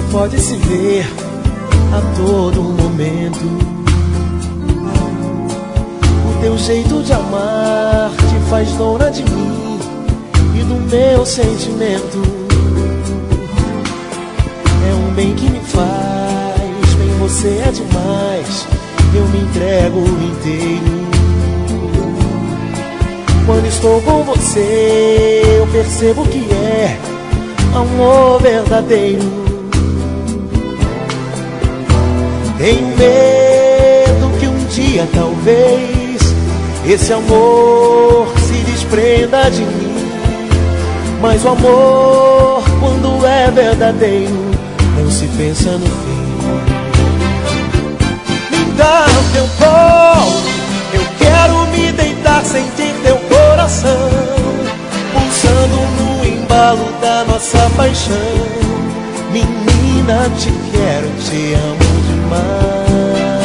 pode se ver a todo momento. O teu jeito de amar te faz dona de mim e do meu sentimento. É um bem que me faz bem, você é demais, eu me entrego inteiro. Quando estou com você, eu percebo que é amor verdadeiro. Tenho medo que um dia talvez esse amor se desprenda de mim, mas o amor, quando é verdadeiro, não se pensa no fim. Me dá o teu colo, eu quero me deitar, sentir teu coração pulsando no embalo da nossa paixão. Menina, te quero, te amo demais.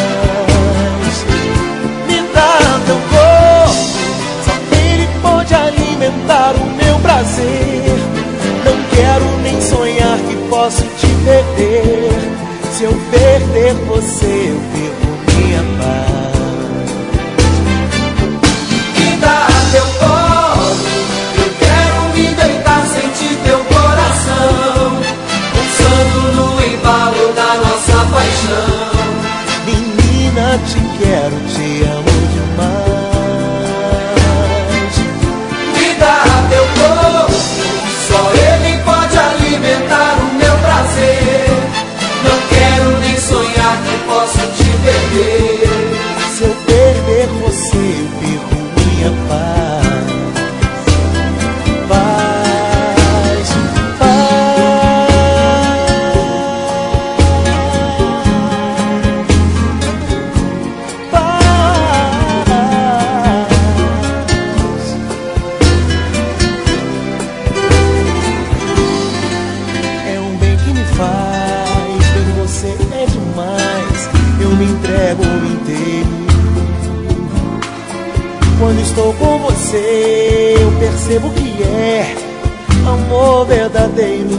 Me dá teu corpo, só ele pode alimentar o meu prazer. Não quero nem sonhar que posso te perder. Se eu perder você, eu perco minha paz. Me dá teu colo, eu quero me deitar, sentir teu coração pulsando no embalo da nossa paixão. Menina, te quero, te amo demais. Me dá teu corpo, só ele pode alimentar o meu prazer. Não quero nem sonhar que posso te perder. Se eu perder você, eu perco minha paz. É um bem que me faz bem, você é demais, eu me entrego inteiro. Quando estou com você, eu percebo que é amor verdadeiro.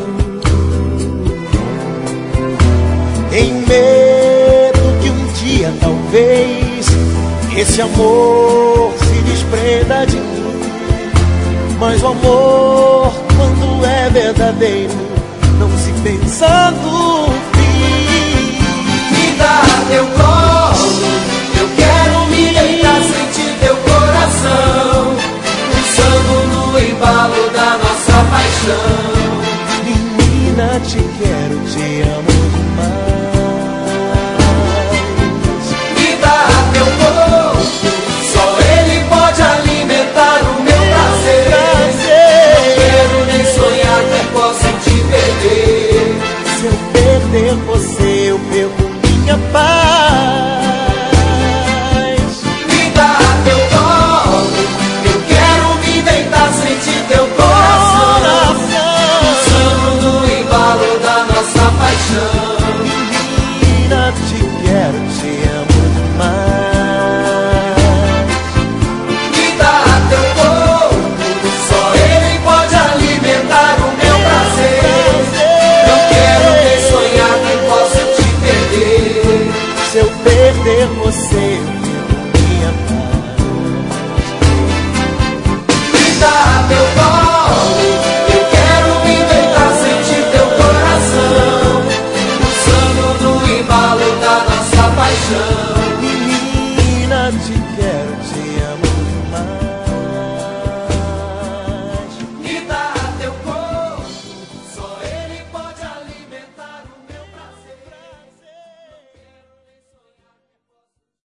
Tenho medo que um dia talvez esse amor se desprenda de mim, mas o amor, quando é verdadeiro, não se pensa no fim. Me dá teu colo, eu quero me deitar, sentir teu coração pulsando no embalo da nossa paixão. Menina, te quero, te amo demais. Me dá teu corpo, só ele pode alimentar o meu prazer. Não quero nem sonhar que posso te perder. Se eu perder você, eu perco minha paz. Me dá teu colo, eu quero me deitar, sentir teu coração pulsando no embalo da nossa paixão. Menina, te quero, te amo demais. Me dá teu corpo, só ele pode alimentar o meu prazer. Não quero nem sonhar que posso te perder. Se eu perder você,